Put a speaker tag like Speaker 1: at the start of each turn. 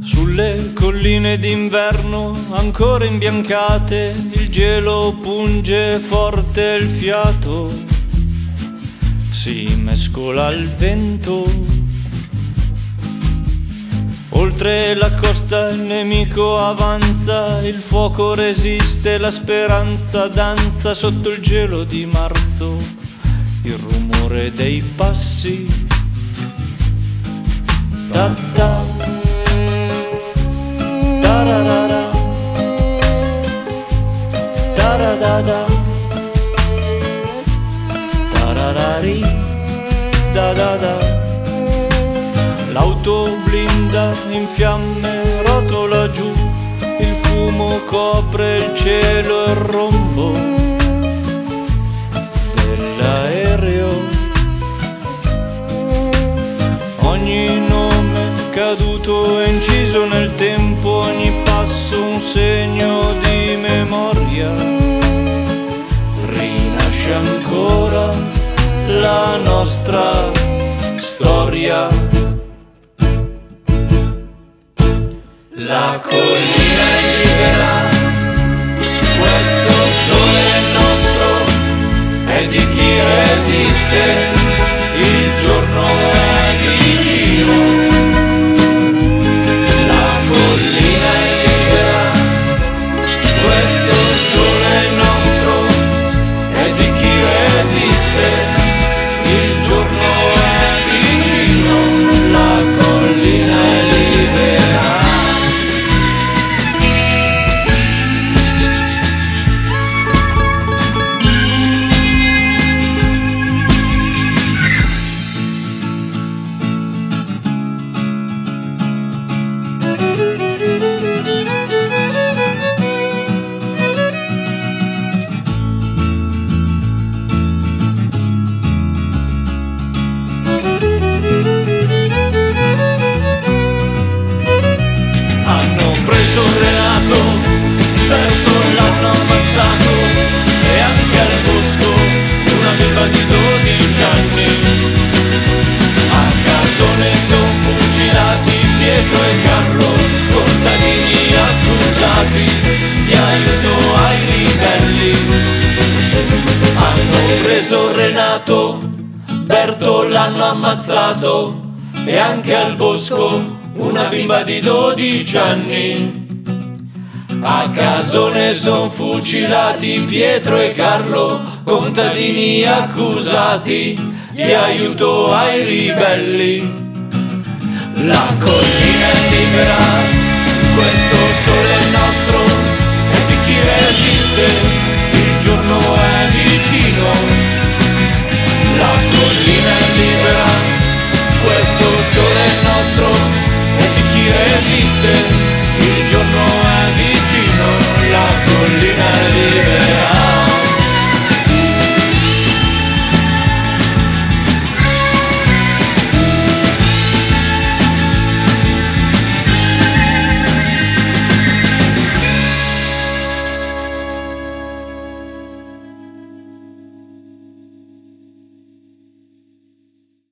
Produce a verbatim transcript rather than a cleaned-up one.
Speaker 1: Sulle colline d'inverno ancora imbiancate, il gelo punge forte il fiato, si mescola al vento. Oltre la costa il nemico avanza, il fuoco resiste, la speranza danza sotto il gelo di marzo, il rumore dei passi. Da da da da da da da da da da da da ri da da da. L'auto blinda in fiamme rotola giù, il fumo copre il cielo e il rombo dell'aereo. Ogni nome caduto è inciso nel tempo, ogni passo un segno di memoria. Rinasce ancora la nostra storia. La collina è libera, questo sole è nostro, è di chi resiste, il giorno è vicino. La collina è libera, questo sole è nostro, è di chi resiste, il giorno è vicino. La collina è libera. Renato, Berto l'hanno ammazzato, e anche al bosco una bimba di dodici anni. A Casone son fucilati Pietro e Carlo, contadini accusati di aiuto ai ribelli. Hanno preso Renato, Berto l'hanno ammazzato, e anche al bosco una bimba di dodici anni. A Casone son fucilati Pietro e Carlo, contadini accusati di aiuto ai ribelli. La collina è libera, questo sole è nostro, è di chi resiste.